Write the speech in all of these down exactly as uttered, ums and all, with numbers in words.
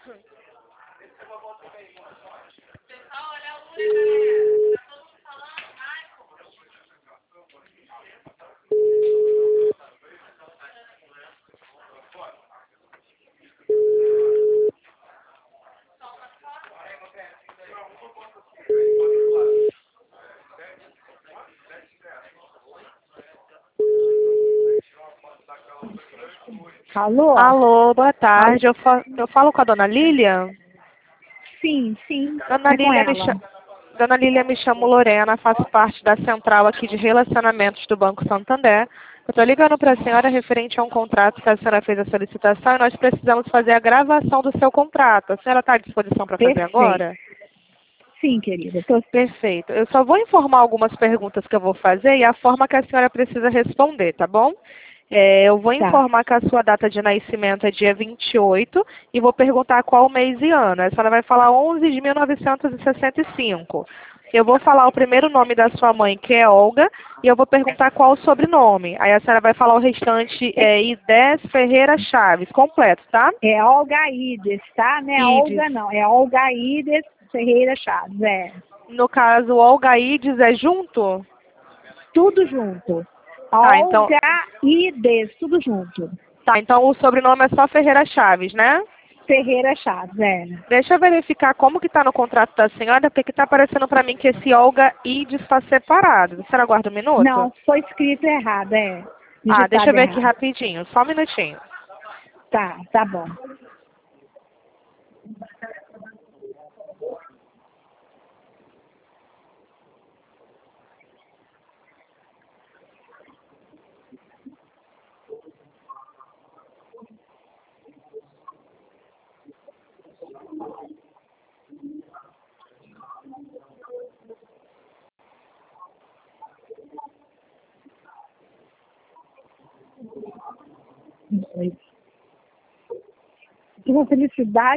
Alô? Alô, boa tarde. Eu, fa eu falo com a dona Lília? Sim, sim. Dona É com Lília, me ela. cha... Dona Lília, me chamo Lorena, faço parte da central aqui de relacionamentos do Banco Santander. Eu estou ligando para a senhora referente a um contrato que a senhora fez a solicitação e nós precisamos fazer a gravação do seu contrato. A senhora está à disposição para fazer Perfeito. agora? Sim, querida. Tô... Perfeito. Eu só vou informar algumas perguntas que eu vou fazer e a forma que a senhora precisa responder, tá bom? É, eu vou Tá. informar que a sua data de nascimento é dia vinte e oito e vou perguntar qual mês e ano. A senhora vai falar onze de mil novecentos e sessenta e cinco. Eu vou falar o primeiro nome da sua mãe, que é Olga, e eu vou perguntar qual o sobrenome. Aí a senhora vai falar o restante, é Idés Ferreira Chaves, completo, tá? É Olga Ides, tá? Não é Ides. Olga, não. É Olga Ides Ferreira Chaves, é. No caso, Olga Ides é junto? Tudo junto. Tá, então, Olga Ides, tudo junto. tá, então o sobrenome é só Ferreira Chaves, né? Ferreira Chaves, é. Deixa eu verificar como que está no contrato da senhora, porque está aparecendo para mim que esse Olga Ides está separado. A senhora aguarda um minuto? Não, foi escrito errado, é. Ah, deixa eu Digitado ver aqui errado. rapidinho, só um minutinho. Tá, tá bom. Uma felicidade.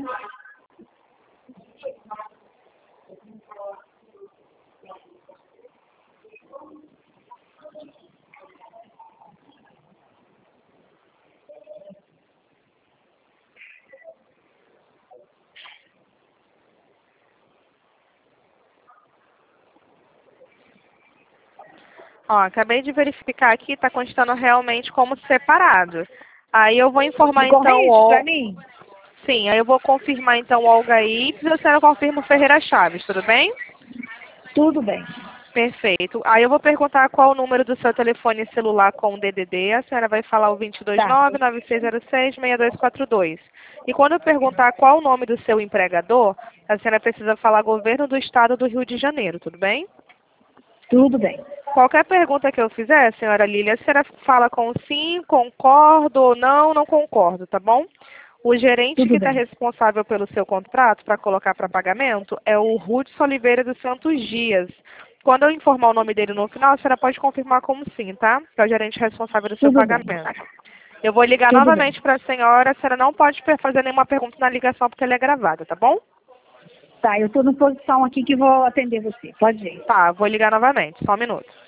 Ó, acabei de verificar aqui, está constando realmente como separado. Aí eu vou informar então Corrente pra o... mim? Sim, aí eu vou confirmar então o Olga Ides e a senhora confirma o Ferreira Chaves, tudo bem? Tudo bem. Perfeito. Aí eu vou perguntar qual o número do seu telefone celular com o D D D. A senhora vai falar o dois dois Tá. nove, nove seis zero seis, seis dois quatro dois. E quando eu perguntar qual o nome do seu empregador, a senhora precisa falar governo do estado do Rio de Janeiro, tudo bem? Tudo bem. Qualquer pergunta que eu fizer, senhora Lília, a senhora fala com sim, concordo ou não, não concordo, tá bom? O gerente que Tudo está bem. responsável pelo seu contrato para colocar para pagamento é o Rudson Oliveira dos Santos Dias. Quando eu informar o nome dele no final, a senhora pode confirmar como sim, tá? Que é o gerente responsável do seu Tudo bem. pagamento. Eu vou ligar Tudo bem. novamente para a senhora. A senhora não pode fazer nenhuma pergunta na ligação porque ela é gravada, tá bom? Tá, eu tô na posição aqui que vou atender você. Pode ir. Tá, vou ligar novamente. Só um minuto.